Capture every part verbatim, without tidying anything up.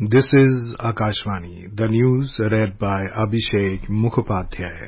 This is Akashvani, the news read by Abhishek Mukhopadhyay.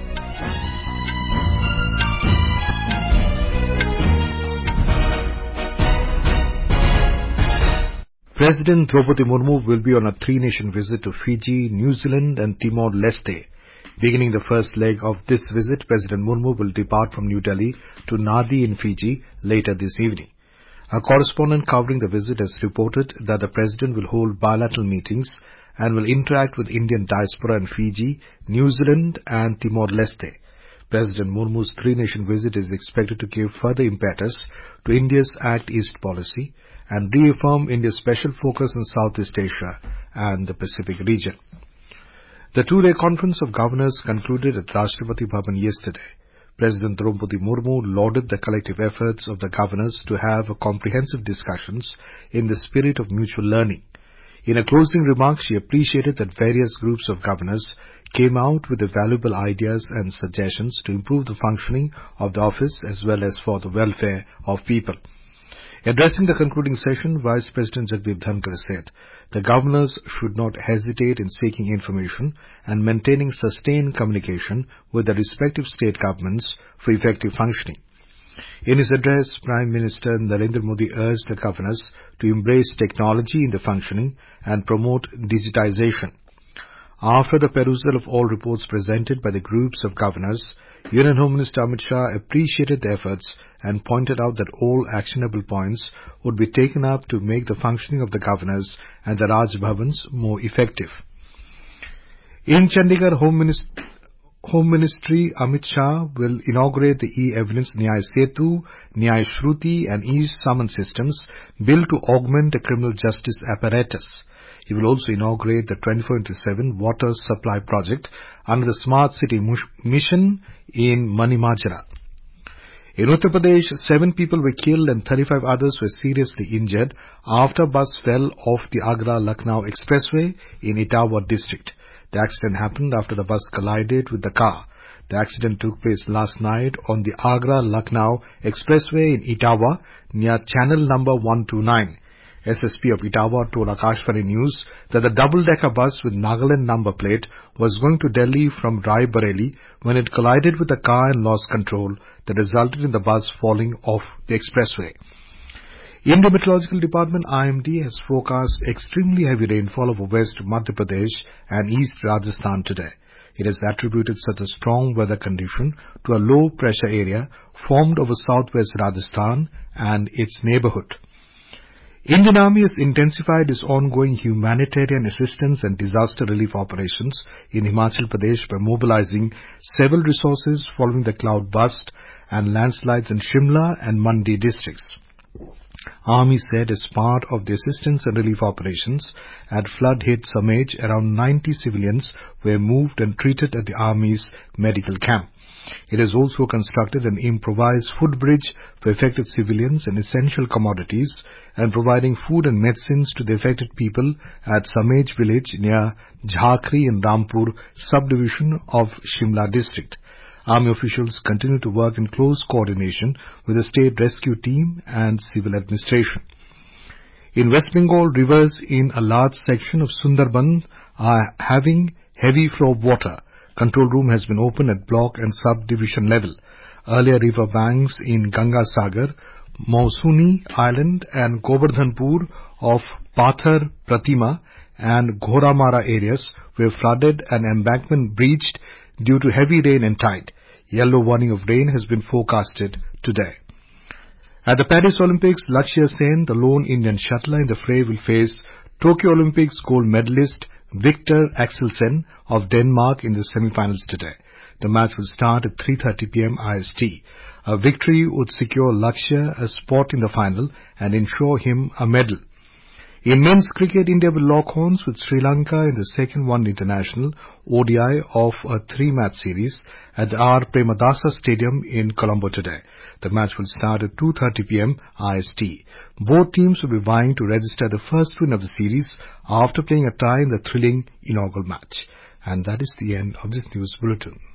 President Draupadi Murmu will be on a three-nation visit to Fiji, New Zealand and Timor-Leste. Beginning the first leg of this visit, President Murmu will depart from New Delhi to Nadi in Fiji later this evening. A correspondent covering the visit has reported that the President will hold bilateral meetings and will interact with Indian diaspora in Fiji, New Zealand and Timor-Leste. President Murmu's three-nation visit is expected to give further impetus to India's Act East policy and reaffirm India's special focus on Southeast Asia and the Pacific region. The two-day conference of governors concluded at Rashtrapati Bhavan yesterday. President Draupadi Murmu lauded the collective efforts of the governors to have comprehensive discussions in the spirit of mutual learning. In a closing remark, she appreciated that various groups of governors came out with valuable ideas and suggestions to improve the functioning of the office as well as for the welfare of people. Addressing the concluding session, Vice President Jagdeep Dhankar said, the governors should not hesitate in seeking information and maintaining sustained communication with the respective state governments for effective functioning. In his address, Prime Minister Narendra Modi urged the governors to embrace technology in the functioning and promote digitization. After the perusal of all reports presented by the groups of governors, Union Home Minister Amit Shah appreciated the efforts and pointed out that all actionable points would be taken up to make the functioning of the governors and the Raj Bhavans more effective. In Chandigarh, Home, Minist- Home Ministry Amit Shah will inaugurate the e-evidence Nyay Setu, Nyay Shruti and e-summon systems built to augment the criminal justice apparatus. He will also inaugurate the twenty-four into seven water supply project under the Smart City Mission in Manimajra. In Uttar Pradesh, seven people were killed and thirty-five others were seriously injured after a bus fell off the Agra-Lucknow Expressway in Etawah district. The accident happened after the bus collided with the car. The accident took place last night on the Agra-Lucknow Expressway in Etawah near channel number one two nine. S S P of Etawah told Akashvani News that the double-decker bus with Nagaland number plate was going to Delhi from Rai Bareli when it collided with a car and lost control that resulted in the bus falling off the expressway. Indian Meteorological Department I M D has forecast extremely heavy rainfall over West Madhya Pradesh and East Rajasthan today. It has attributed such a strong weather condition to a low pressure area formed over southwest Rajasthan and its neighborhood. Indian Army has intensified its ongoing humanitarian assistance and disaster relief operations in Himachal Pradesh by mobilizing several resources following the cloud burst and landslides in Shimla and Mandi districts. Army said as part of the assistance and relief operations at flood-hit Samej, around ninety civilians were moved and treated at the Army's medical camp. It has also constructed an improvised food bridge for affected civilians and essential commodities and providing food and medicines to the affected people at Samej village near Jhakri in Rampur subdivision of Shimla district. Army officials continue to work in close coordination with the state rescue team and civil administration. In West Bengal, rivers in a large section of Sundarban are having heavy flow of water. Control room has been opened at block and subdivision level. Earlier river banks in Ganga Sagar, Mausuni Island and Govardhanpur of Pathar Pratima and Ghoramara areas were flooded and embankment breached due to heavy rain and tide. Yellow warning of rain has been forecasted today. At the Paris Olympics, Lakshya Sen, the lone Indian shuttler in the fray, will face Tokyo Olympics gold medalist Victor Axelsen of Denmark in the semi-finals today. The match will start at three thirty p.m. I S T. A victory would secure Lakshya a spot in the final and ensure him a medal. In men's cricket, India will lock horns with Sri Lanka in the second one international O D I of a three-match series at the R. Premadasa Stadium in Colombo today. The match will start at two thirty p.m. I S T. Both teams will be vying to register the first win of the series after playing a tie in the thrilling inaugural match. And that is the end of this news bulletin.